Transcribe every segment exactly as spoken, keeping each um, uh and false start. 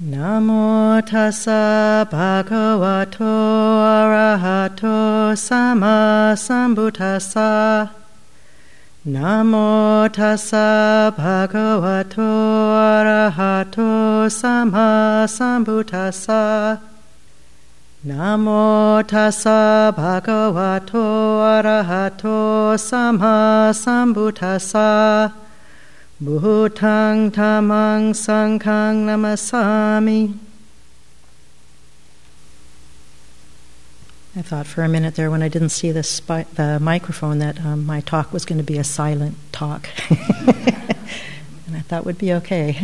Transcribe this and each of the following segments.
Namo tassa bhagavato arahato sama sambuddhassa. Namo tassa bhagavato arahato sama sambuddhassa. Namo tassa bhagavato arahato sama sambuddhassa. Bhutang tamang sanghang namasami. I thought for a minute there when I didn't see the, spi- the microphone that um, my talk was going to be a silent talk. And I thought would be okay.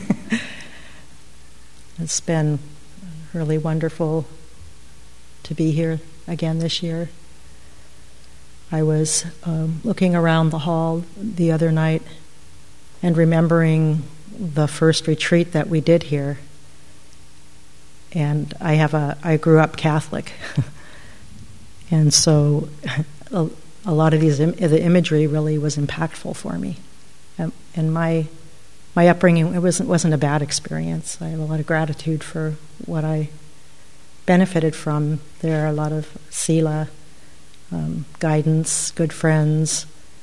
It's been really wonderful to be here again this year. I was um, looking around the hall the other night and remembering the first retreat that we did here. And I have a, I grew up Catholic. And so a, a lot of these, im- the imagery really was impactful for me. Um, and my my upbringing, it wasn't, wasn't a bad experience. I have a lot of gratitude for what I benefited from. There are a lot of sila, um, guidance, good friends.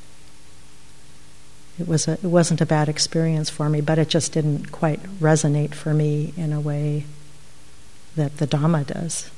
It was a, it wasn't a bad experience for me, but it just didn't quite resonate for me in a way that the Dhamma does.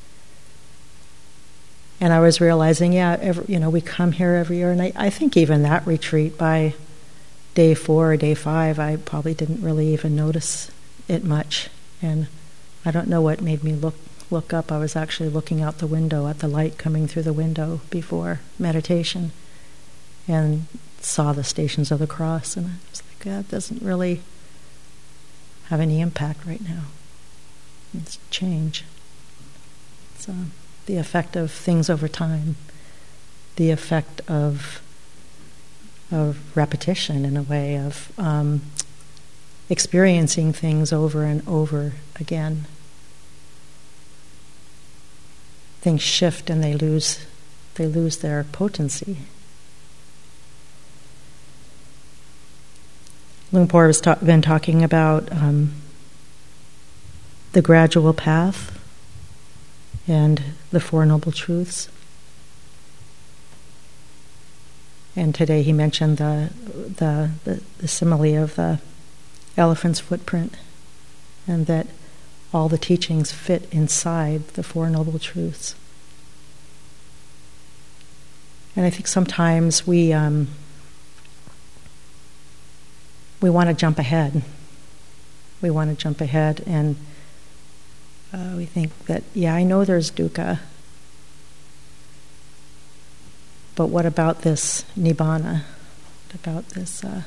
And I was realizing, yeah, every, you know, we come here every year, and I, I think even that retreat by day four or day five, I probably didn't really even notice it much. And I don't know what made me look look up. I was actually looking out the window at the light coming through the window before meditation, and saw the Stations of the Cross, and I was like, that doesn't really have any impact right now. It's change. It's uh, the effect of things over time, the effect of of repetition in a way of um, experiencing things over and over again. Things shift and they lose they lose their potency. Luang Por has ta- been talking about um, the gradual path and the Four Noble Truths. And today he mentioned the, the, the, the simile of the elephant's footprint, and that all the teachings fit inside the Four Noble Truths. And I think sometimes we... Um, We want to jump ahead. We want to jump ahead, and uh, we think that, yeah, I know there's dukkha, but what about this nibbana? What about this? Uh,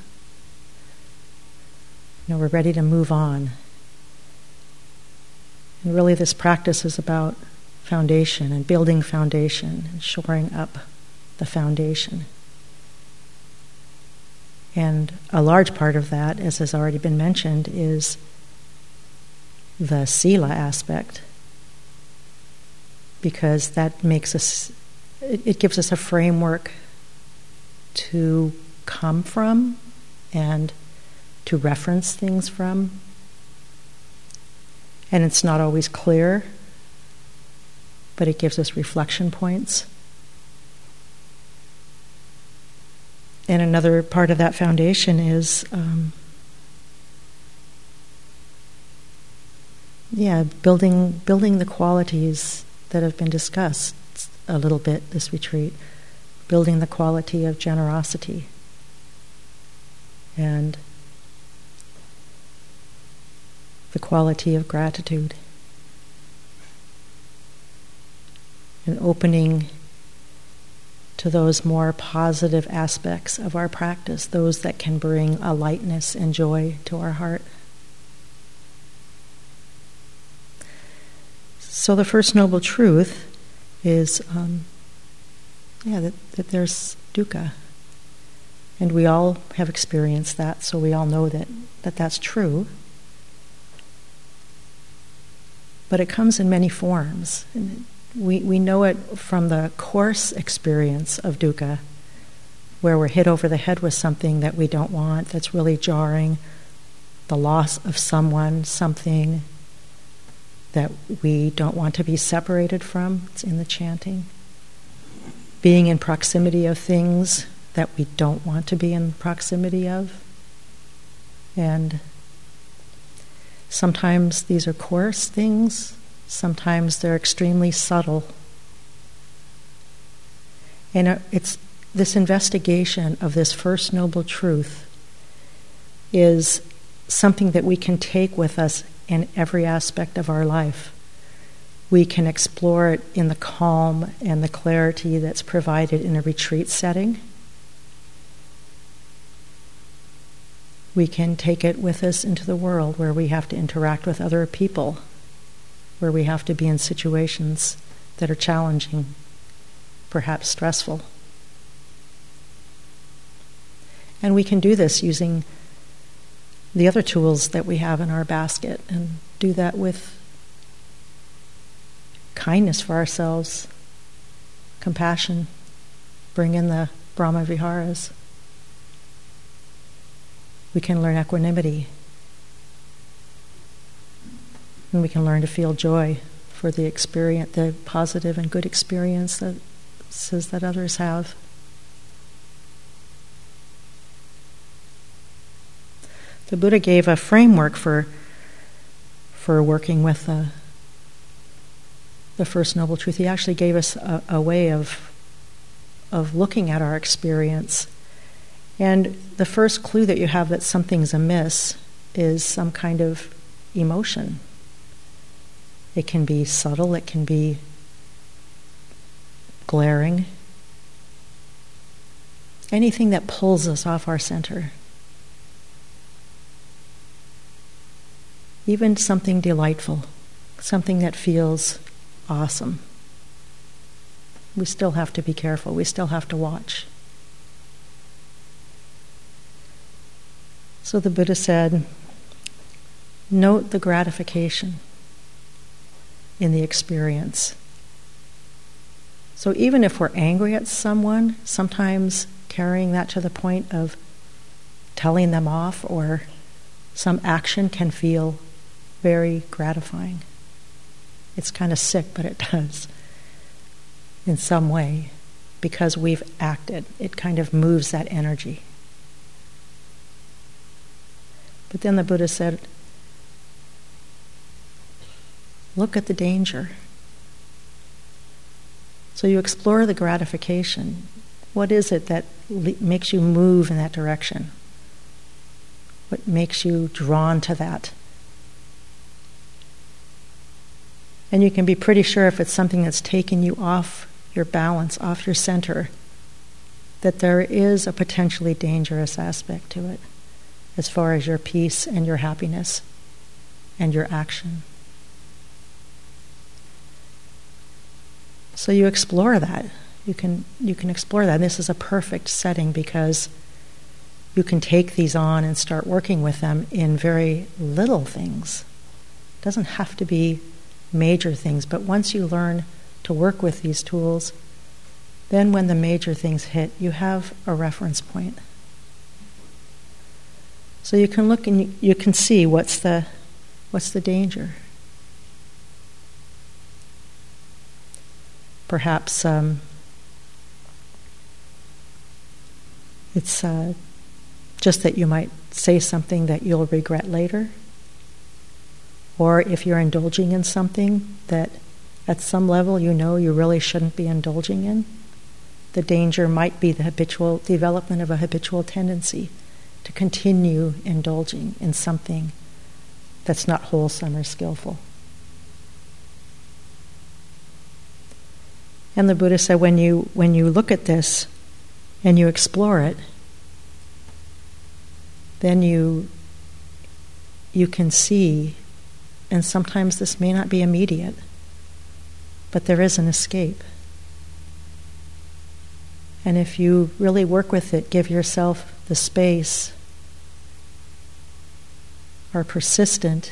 you know, we're ready to move on. And really, this practice is about foundation and building foundation and shoring up the foundation. And a large part of that, as has already been mentioned, is the sila aspect, because that makes us, it, it gives us a framework to come from and to reference things from. And it's not always clear, but it gives us reflection points. And another part of that foundation is, um, yeah, building building the qualities that have been discussed a little bit this retreat, building the quality of generosity and the quality of gratitude, and opening to those more positive aspects of our practice, those that can bring a lightness and joy to our heart. So the first noble truth is, um, yeah, that, that there's dukkha. And we all have experienced that, so we all know that, that that's true. But it comes in many forms. And We we know it from the coarse experience of dukkha, where we're hit over the head with something that we don't want, that's really jarring, the loss of someone, something that we don't want to be separated from. It's in the chanting. Being in proximity of things that we don't want to be in proximity of. And sometimes these are coarse things, sometimes they're extremely subtle. And it's this investigation of this First Noble Truth is something that we can take with us in every aspect of our life. We can explore it in the calm and the clarity that's provided in a retreat setting. We can take it with us into the world where we have to interact with other people, where we have to be in situations that are challenging, perhaps stressful. And we can do this using the other tools that we have in our basket, and do that with kindness for ourselves, compassion, bring in the Brahma Viharas. We can learn equanimity, and we can learn to feel joy for the experience, the positive and good experiences that others have. The Buddha gave a framework for for working with the, the First Noble Truth. He actually gave us a, a way of of looking at our experience. And the first clue that you have that something's amiss is some kind of emotion. It can be subtle, it can be glaring. Anything that pulls us off our center. Even something delightful, something that feels awesome. We still have to be careful. We still have to watch. So the Buddha said, note the gratification in the experience. So even if we're angry at someone, sometimes carrying that to the point of telling them off or some action can feel very gratifying. It's kind of sick, but it does in some way because we've acted. It kind of moves that energy. But then the Buddha said, look at the danger. So you explore the gratification. What is it that le- makes you move in that direction? What makes you drawn to that? And you can be pretty sure if it's something that's taken you off your balance, off your center, that there is a potentially dangerous aspect to it as far as your peace and your happiness and your action. So you explore that. You can you can explore that. And this is a perfect setting because you can take these on and start working with them in very little things. It doesn't have to be major things, but once you learn to work with these tools, then when the major things hit, you have a reference point. So you can look and you, you can see what's the what's the danger. Perhaps um, it's uh, just that you might say something that you'll regret later. Or if you're indulging in something that at some level you know you really shouldn't be indulging in, the danger might be the habitual development of a habitual tendency to continue indulging in something that's not wholesome or skillful. And the Buddha said when you when you look at this and you explore it, then you you can see, and sometimes this may not be immediate, but there is an escape. And if you really work with it, give yourself the space, are persistent,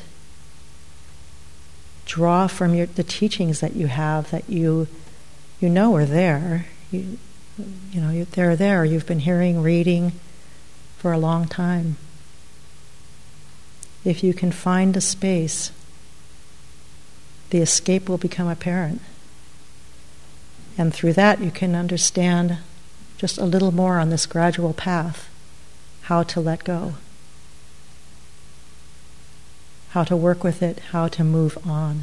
draw from your, the teachings that you have that you you know are there. You, you know, you, they're there. You've been hearing, reading for a long time. if you can find a space, the escape will become apparent. And through that you can understand just a little more on this gradual path, how to let go, how to work with it, how to move on.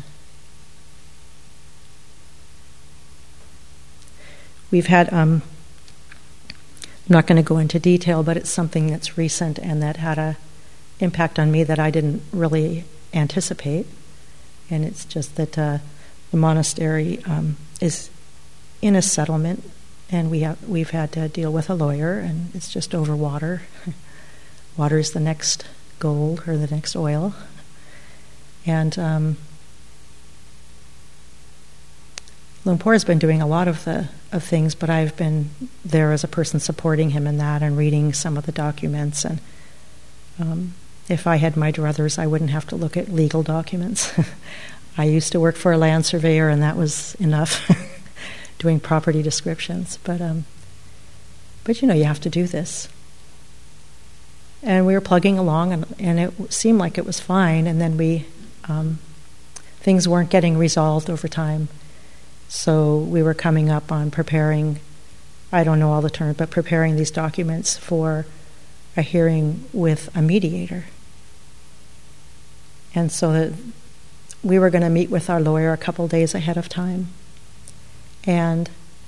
We've had, um, I'm not going to go into detail, but it's something that's recent and that had a impact on me that I didn't really anticipate. And it's just that uh, the monastery um, is in a settlement, and we have we've had to deal with a lawyer, and it's just over water. Water is the next gold or the next oil, and um, Lumpur has been doing a lot of the of things, but I've been there as a person supporting him in that and reading some of the documents. And um, if I had my druthers, I wouldn't have to look at legal documents. I used to work for a land surveyor, and that was enough, doing property descriptions. But um, but you know, you have to do this. And we were plugging along, and, and it seemed like it was fine. And then we um, things weren't getting resolved over time. So we were coming up on preparing, I don't know all the terms, but preparing these documents for a hearing with a mediator. And so that we were going to meet with our lawyer a couple days ahead of time. And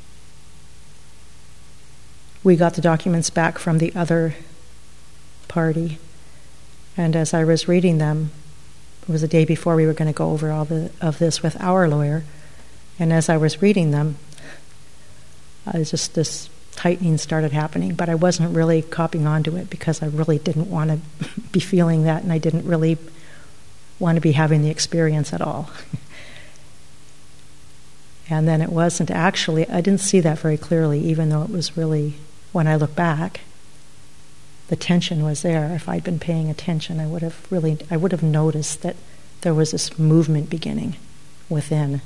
we got the documents back from the other party. And as I was reading them, it was the day before we were going to go over all the, of this with our lawyer. And as I was reading them, I was just this tightening started happening, but I wasn't really copying onto it because I really didn't want to be feeling that, and I didn't really want to be having the experience at all. And then it wasn't actually, I didn't see that very clearly, even though it was really, when I look back, the tension was there. If I'd been paying attention, I would have really, I would have noticed that there was this movement beginning within.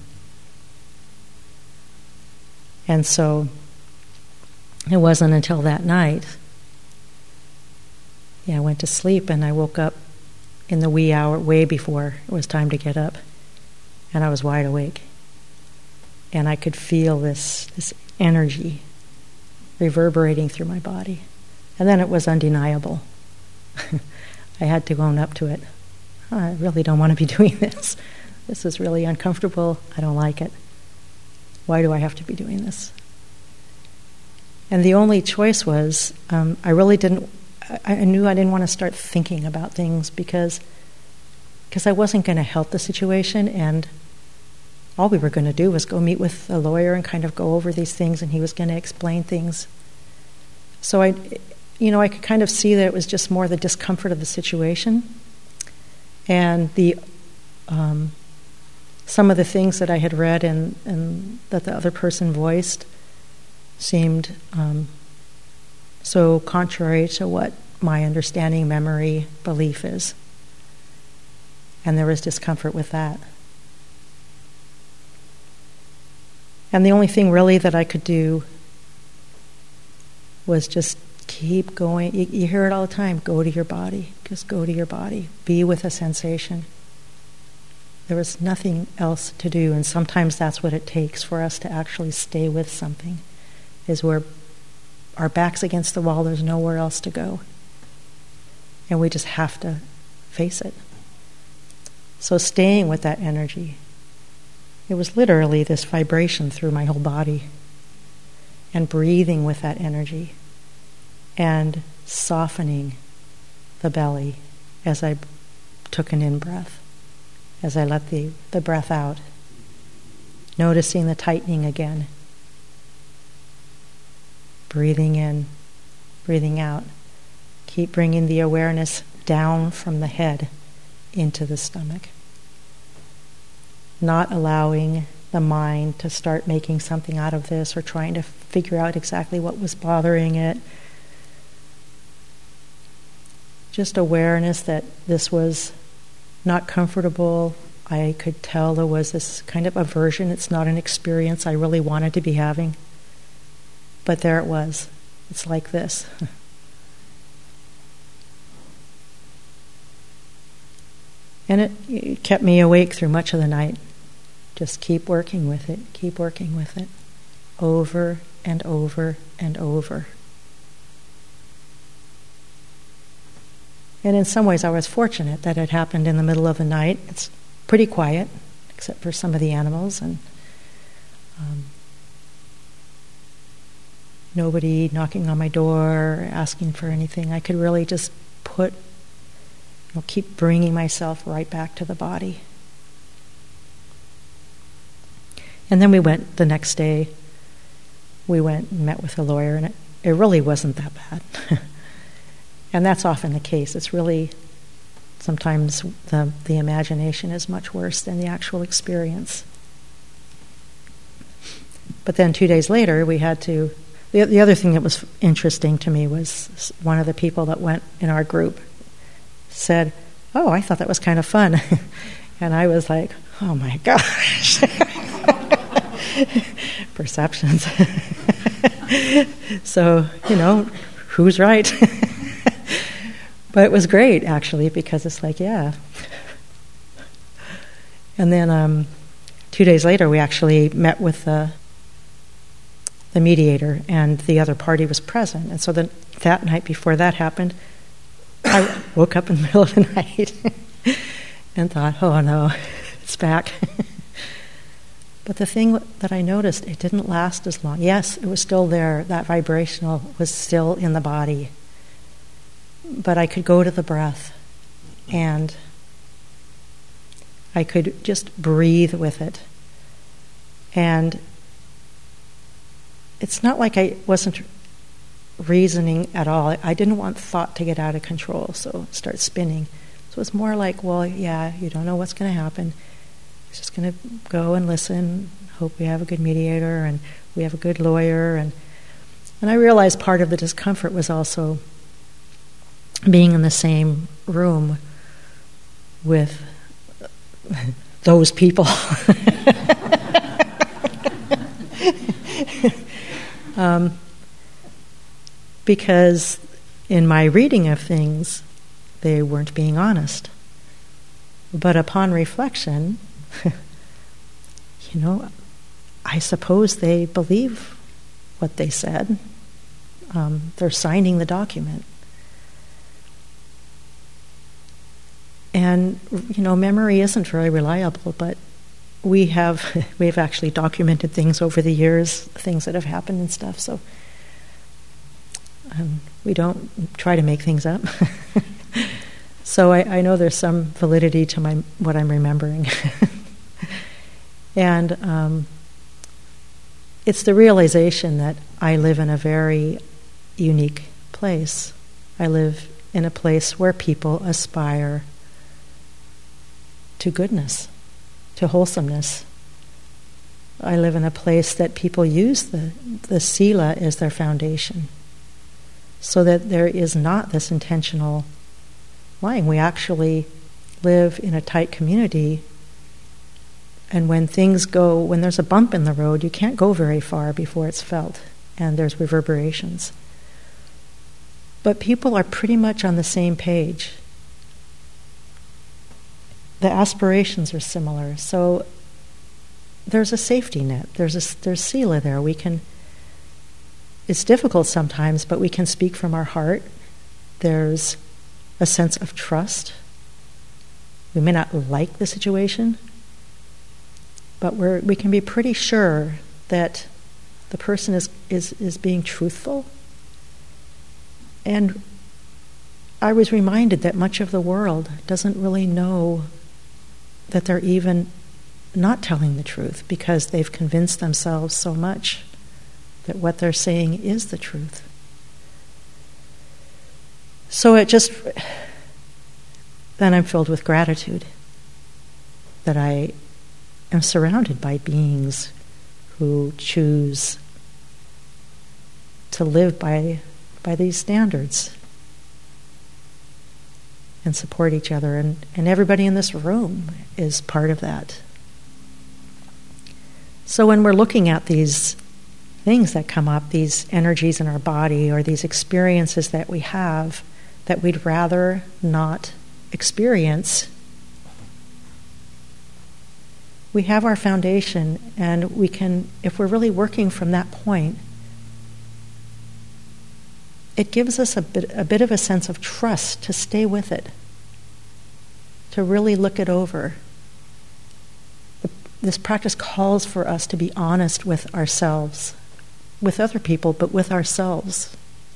And so it wasn't until that night, yeah, I went to sleep, and I woke up in the wee hour, way before it was time to get up, and I was wide awake. And I could feel this this energy reverberating through my body. And then it was undeniable. I had to own up to it. Oh, I really don't want to be doing this. This is really uncomfortable. I don't like it. Why do I have to be doing this? And the only choice was, um, I really didn't, I, I knew I didn't want to start thinking about things because, because I wasn't going to help the situation, and all we were going to do was go meet with a lawyer and kind of go over these things, and he was going to explain things. So I, you know, I could kind of see that it was just more the discomfort of the situation, and the, um, some of the things that I had read and, and that the other person voiced seemed um, so contrary to what my understanding, memory, belief is. And there was discomfort with that. And the only thing really that I could do was just keep going. You, you hear it all the time, go to your body. Just go to your body. Be with a sensation. There was nothing else to do, and sometimes that's what it takes for us to actually stay with something, is where our back's against the wall, there's nowhere else to go. And we just have to face it. So staying with that energy, it was literally this vibration through my whole body, and breathing with that energy, and softening the belly as I took an in-breath. As I let the, the breath out, noticing the tightening again. Breathing in, breathing out. Keep bringing the awareness down from the head into the stomach. Not allowing the mind to start making something out of this or trying to figure out exactly what was bothering it. Just awareness that this was not comfortable. I could tell there was this kind of aversion. It's not an experience I really wanted to be having. But there it was. It's like this. And it, it kept me awake through much of the night. Just keep working with it, keep working with it, over and over and over. And in some ways I was fortunate that it happened in the middle of the night. It's pretty quiet, except for some of the animals, and um, nobody knocking on my door, asking for anything. I could really just put, you know, keep bringing myself right back to the body. And then we went the next day, we went and met with a lawyer, and it, it really wasn't that bad. And that's often the case. It's really, sometimes the, the imagination is much worse than the actual experience. But then two days later, we had to, the, the other thing that was interesting to me was one of the people that went in our group said, "Oh, I thought that was kind of fun." And I was like, oh my gosh. Perceptions. So, you know, who's right? But it was great, actually, because it's like, yeah. And then um, two days later, we actually met with the the mediator, and the other party was present. And so the, that night before that happened, I woke up in the middle of the night and thought, oh no, it's back. But the thing that I noticed, it didn't last as long. Yes, it was still there. That vibrational was still in the body. But I could go to the breath, and I could just breathe with it. And it's not like I wasn't reasoning at all. I didn't want thought to get out of control, so start spinning. So it's more like, well, yeah, you don't know what's going to happen. It's just going to go and listen, hope we have a good mediator and we have a good lawyer. And and I realized part of the discomfort was also being in the same room with those people. um, because in my reading of things, they weren't being honest. But upon reflection, you know, I suppose they believe what they said. Um, they're signing the document. And, you know, memory isn't very reliable, but we have we've actually documented things over the years, things that have happened and stuff, so um, we don't try to make things up. So I, I know there's some validity to my what I'm remembering. And um, it's the realization that I live in a very unique place. I live in a place where people aspire to goodness, to wholesomeness. I live in a place that people use the, the sila as their foundation, so that there is not this intentional lying. We actually live in a tight community, and when things go, when there's a bump in the road, you can't go very far before it's felt, and there's reverberations. But people are pretty much on the same page. The aspirations are similar, so there's a safety net. There's a, there's sila there. We can. It's difficult sometimes, but we can speak from our heart. There's a sense of trust. We may not like the situation, but we're we can be pretty sure that the person is is is being truthful. And I was reminded that much of the world doesn't really know that they're even not telling the truth, because they've convinced themselves so much that what they're saying is the truth. So it just, then I'm filled with gratitude that I am surrounded by beings who choose to live by by these standards and support each other, and, and everybody in this room is part of that. So when we're looking at these things that come up, these energies in our body or these experiences that we have that we'd rather not experience, we have our foundation, and we can, if we're really working from that point, it gives us a bit, a bit of a sense of trust to stay with it, to really look it over. The, this practice calls for us to be honest with ourselves, with other people, but with ourselves.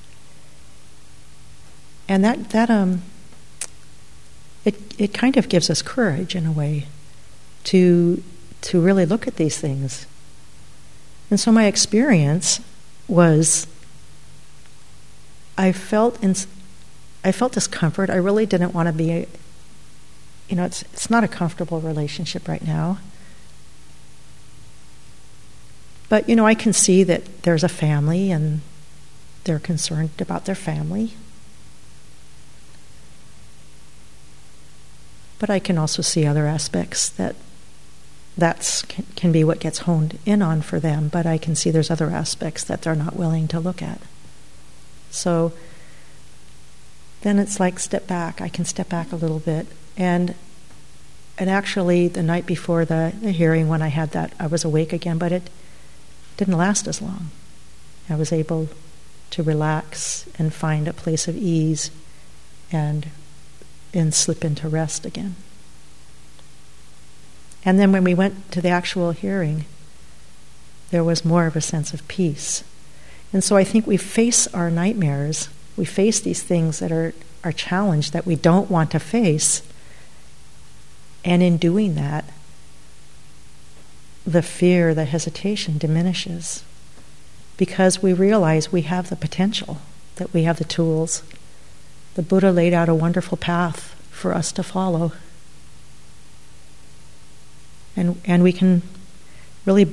And that, that um, it, it kind of gives us courage in a way to, to really look at these things. And so my experience was I felt in, I felt discomfort. I really didn't want to be, you know, it's it's not a comfortable relationship right now. But, you know, I can see that there's a family and they're concerned about their family. But I can also see other aspects that that's can, can be what gets honed in on for them, but I can see there's other aspects that they're not willing to look at. So then it's like step back. I can step back a little bit. And and actually the night before the, the hearing when I had that, I was awake again, but it didn't last as long. I was able to relax and find a place of ease and and slip into rest again. And then when we went to the actual hearing, there was more of a sense of peace. And so I think we face our nightmares, we face these things that are, are challenged that we don't want to face. And in doing that, the fear, the hesitation diminishes because we realize we have the potential, that we have the tools. The Buddha laid out a wonderful path for us to follow. And and we can really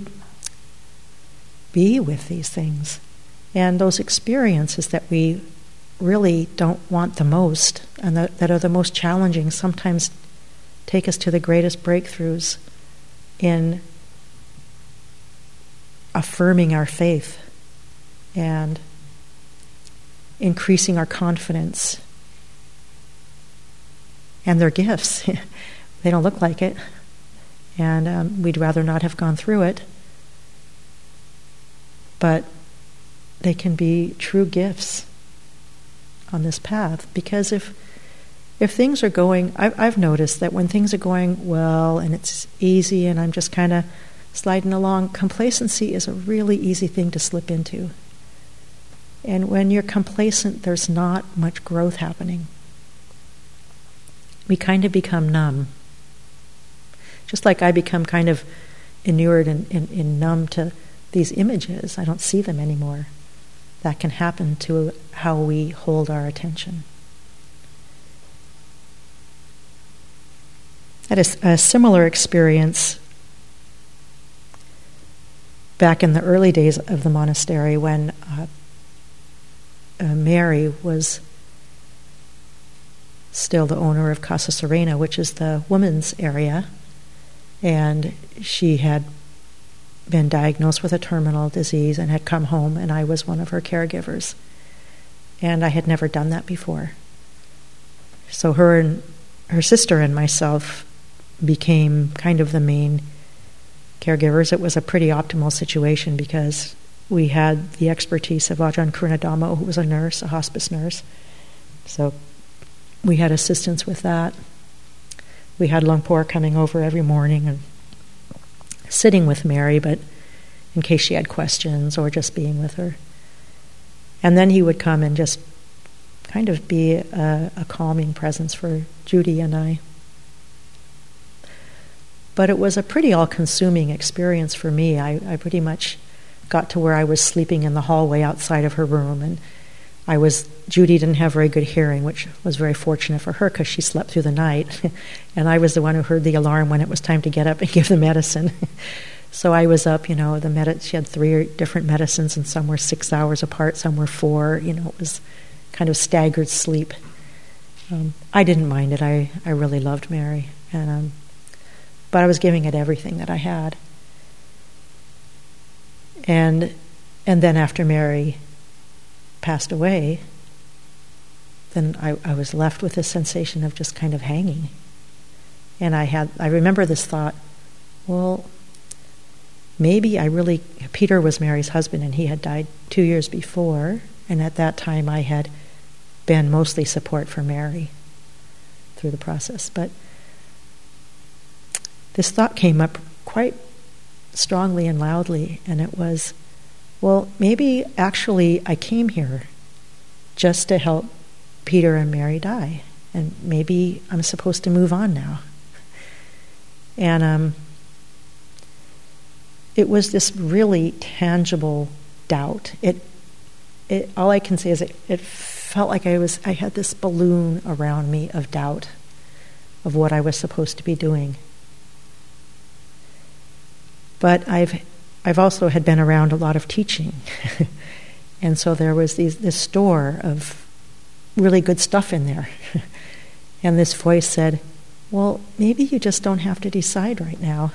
be with these things. And those experiences that we really don't want the most and that, that are the most challenging sometimes take us to the greatest breakthroughs in affirming our faith and increasing our confidence. And they're gifts. They don't look like it. And um, we'd rather not have gone through it. But they can be true gifts on this path. Because if if things are going, I've, I've noticed that when things are going well and it's easy and I'm just kind of sliding along, complacency is a really easy thing to slip into. And when you're complacent, there's not much growth happening. We kind of become numb. Just like I become kind of inured and, and, and numb to these images. I don't see them anymore. That can happen to how we hold our attention. I had a, a similar experience back in the early days of the monastery when uh, uh, Mary was still the owner of Casa Serena, which is the women's area, and she had been diagnosed with a terminal disease and had come home, and I was one of her caregivers. And I had never done that before. So her and her sister and myself became kind of the main caregivers. It was a pretty optimal situation because we had the expertise of Ajahn Karunadhammo, who was a nurse, a hospice nurse. So we had assistance with that. We had Longpor coming over every morning and sitting with Mary, but in case she had questions or just being with her. And then he would come and just kind of be a, a calming presence for Judy and I. But it was a pretty all-consuming experience for me. I, I pretty much got to where I was sleeping in the hallway outside of her room, and I was Judy didn't have very good hearing, which was very fortunate for her because she slept through the night, and I was the one who heard the alarm when it was time to get up and give the medicine. So I was up, you know, the med- she had three different medicines, and some were six hours apart, some were four. You know, it was kind of staggered sleep. Um, I didn't mind it. I, I really loved Mary, and um, but I was giving it everything that I had. And and then after Mary passed away, then I, I was left with this sensation of just kind of hanging. And I had I remember this thought, well, maybe I really, Peter was Mary's husband and he had died two years before, and at that time I had been mostly support for Mary through the process. But this thought came up quite strongly and loudly, and it was, well, maybe actually I came here just to help Peter and Mary die, and maybe I'm supposed to move on now. And um, it was this really tangible doubt. It, it, all I can say is it, it felt like I was, I had this balloon around me of doubt of what I was supposed to be doing. But I've, I've also had been around a lot of teaching, and so there was these, this store of really good stuff in there. And this voice said, well, maybe you just don't have to decide right now.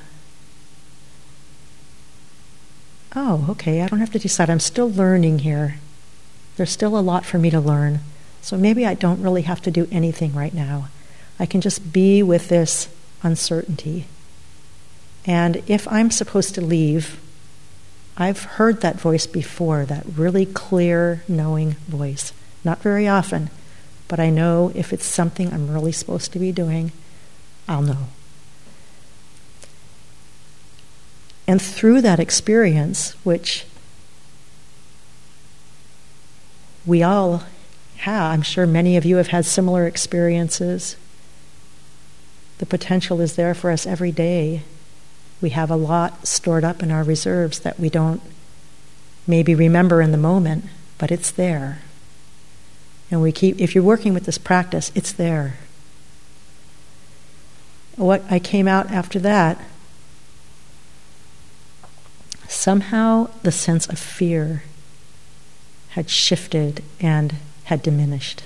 Oh, okay, I don't have to decide. I'm still learning here. There's still a lot for me to learn. So maybe I don't really have to do anything right now. I can just be with this uncertainty. And if I'm supposed to leave, I've heard that voice before, that really clear, knowing voice. Not very often, but I know if it's something I'm really supposed to be doing, I'll know. And through that experience, which we all have, I'm sure many of you have had similar experiences, the potential is there for us every day. We have a lot stored up in our reserves that we don't maybe remember in the moment, but it's there. And we keep, if you're working with this practice, it's there. What I came out after that, somehow the sense of fear had shifted and had diminished.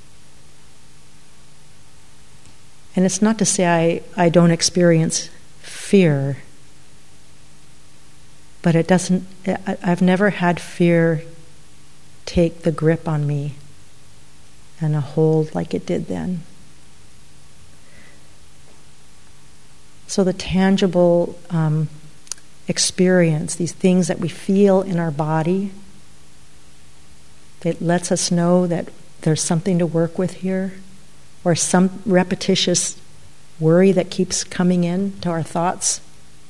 And it's not to say I, I don't experience fear, but it doesn't, I, I've never had fear take the grip on me and a hold like it did then. So the tangible um, experience, these things that we feel in our body, that lets us know that there's something to work with here, or some repetitious worry that keeps coming in to our thoughts,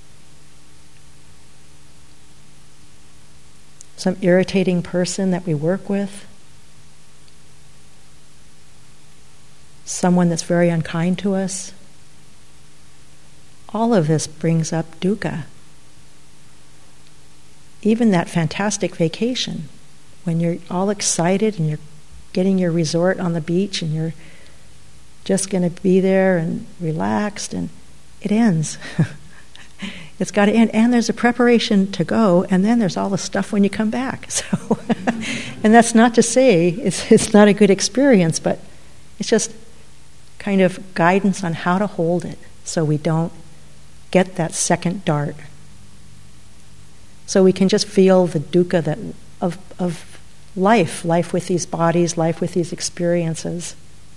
some irritating person that we work with, someone that's very unkind to us. All of this brings up dukkha. Even that fantastic vacation, when you're all excited and you're getting your resort on the beach and you're just going to be there and relaxed, and it ends. It's got to end. And there's a preparation to go, and then there's all the stuff when you come back. So, and that's not to say it's, it's not a good experience, but it's just kind of guidance on how to hold it so we don't get that second dart. So we can just feel the dukkha that of of life, life with these bodies, life with these experiences.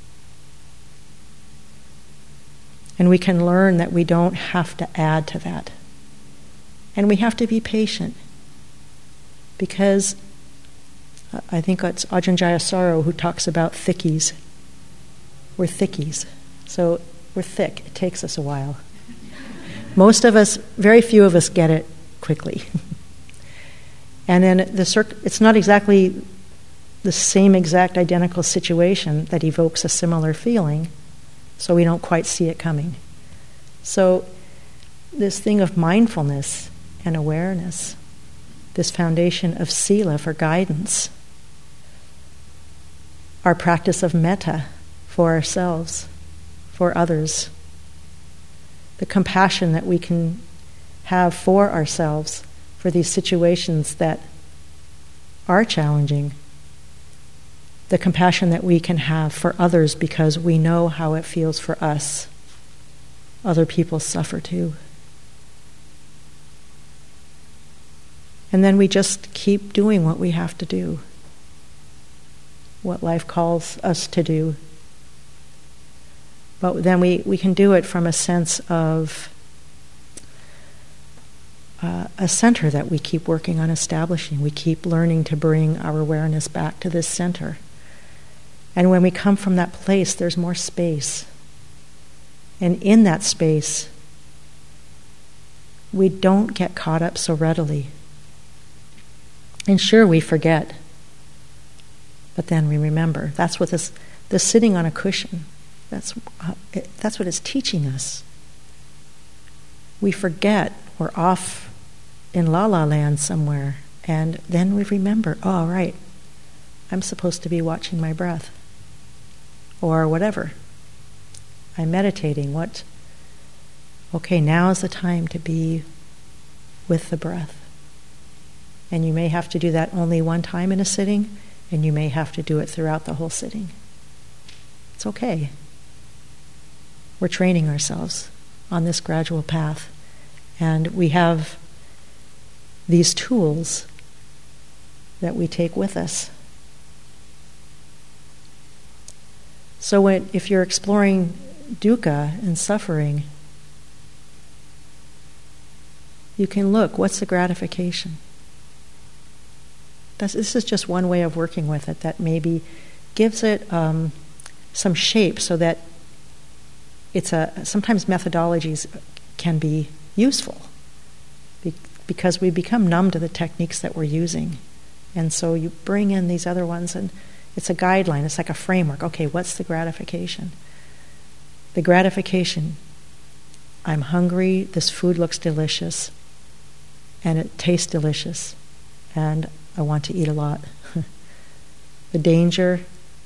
And we can learn that we don't have to add to that. And we have to be patient. Because uh, I think it's Ajahn Jayasaro who talks about thickies. We're thickies. So we're thick. It takes us a while. Most of us, very few of us get it quickly. And then the circ- it's not exactly the same exact identical situation that evokes a similar feeling, so we don't quite see it coming. So this thing of mindfulness and awareness, this foundation of sila for guidance, our practice of metta for ourselves, for others, the compassion that we can have for ourselves for these situations that are challenging, the compassion that we can have for others because we know how it feels for us. Other people suffer too. And then we just keep doing what we have to do, what life calls us to do. But then we, we can do it from a sense of uh, a center that we keep working on establishing. We keep learning to bring our awareness back to this center. And when we come from that place, there's more space. And in that space, we don't get caught up so readily. And sure, we forget. But then we remember. That's what this, this sitting on a cushion, that's, uh, it, that's what it's teaching us. We forget. We're off in La La Land somewhere. And then we remember, oh, right, I'm supposed to be watching my breath. Or whatever. I'm meditating. What? Okay, now is the time to be with the breath. And you may have to do that only one time in a sitting, and you may have to do it throughout the whole sitting. It's okay. We're training ourselves on this gradual path. And we have these tools that we take with us. So when, if you're exploring dukkha and suffering, you can look, what's the gratification? That's, this is just one way of working with it that maybe gives it um, some shape so that it's a, sometimes methodologies can be useful be, because we become numb to the techniques that we're using. And so you bring in these other ones and it's a guideline, it's like a framework. Okay, what's the gratification? The gratification, I'm hungry, this food looks delicious, and it tastes delicious, and I want to eat a lot. The danger,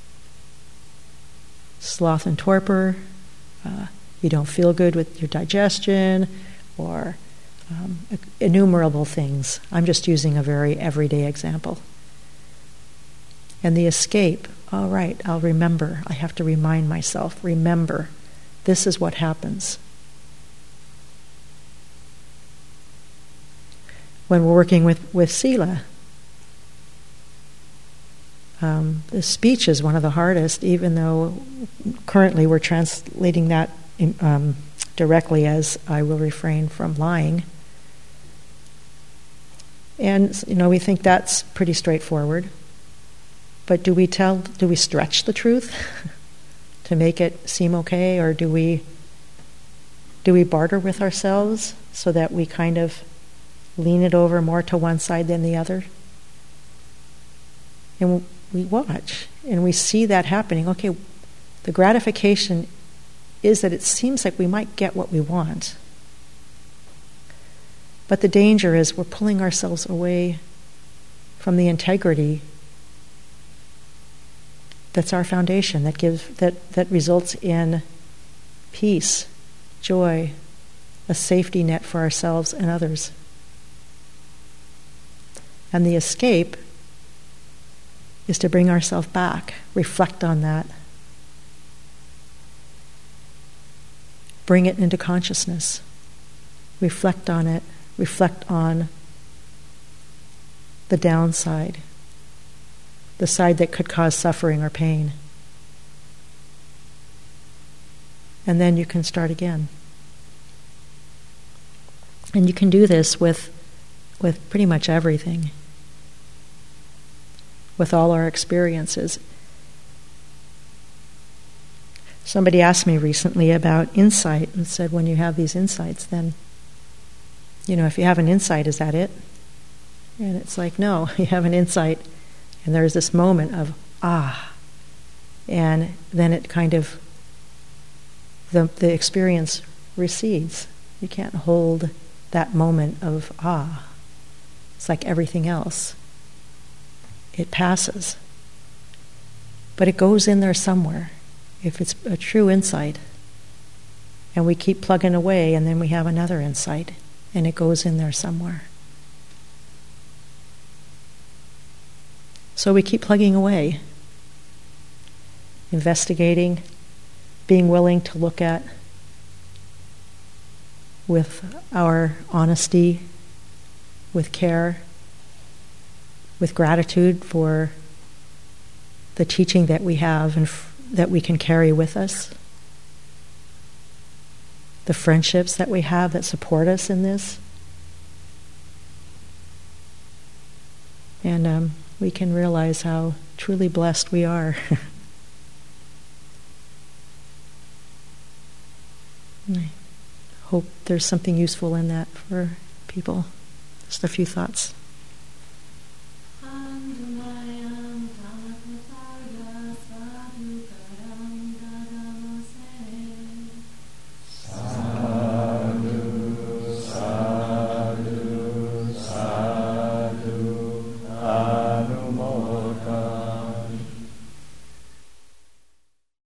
sloth and torpor, uh, you don't feel good with your digestion, or um, innumerable things. I'm just using a very everyday example. And the escape, all right, I'll remember. I have to remind myself, remember, this is what happens. When we're working with, with sila, um, the speech is one of the hardest, even though currently we're translating that in, um, directly as I will refrain from lying. And, you know, we think that's pretty straightforward. But do we tell, do we stretch the truth to make it seem okay, or do we do we barter with ourselves so that we kind of lean it over more to one side than the other? And we watch, and we see that happening. Okay, the gratification is that it seems like we might get what we want. But the danger is we're pulling ourselves away from the integrity that's our foundation, that gives that, that results in peace, joy, a safety net for ourselves and others. And the escape is to bring ourselves back, reflect on that, bring it into consciousness, reflect on it, reflect on the downside, the side that could cause suffering or pain. And then you can start again. And you can do this with, with pretty much everything, with all our experiences. Somebody asked me recently about insight and said, when you have these insights, then, you know, if you have an insight, is that it? And it's like, no, you have an insight, and there's this moment of, ah, and then it kind of, the the experience recedes. You can't hold that moment of, ah. It's like everything else. It passes. But it goes in there somewhere, if it's a true insight. And we keep plugging away, and then we have another insight, and it goes in there somewhere. So we keep plugging away, investigating, being willing to look at with our honesty, with care, with gratitude for the teaching that we have and f- that we can carry with us, the friendships that we have that support us in this, And um, we can realize how truly blessed we are. I hope there's something useful in that for people. Just a few thoughts.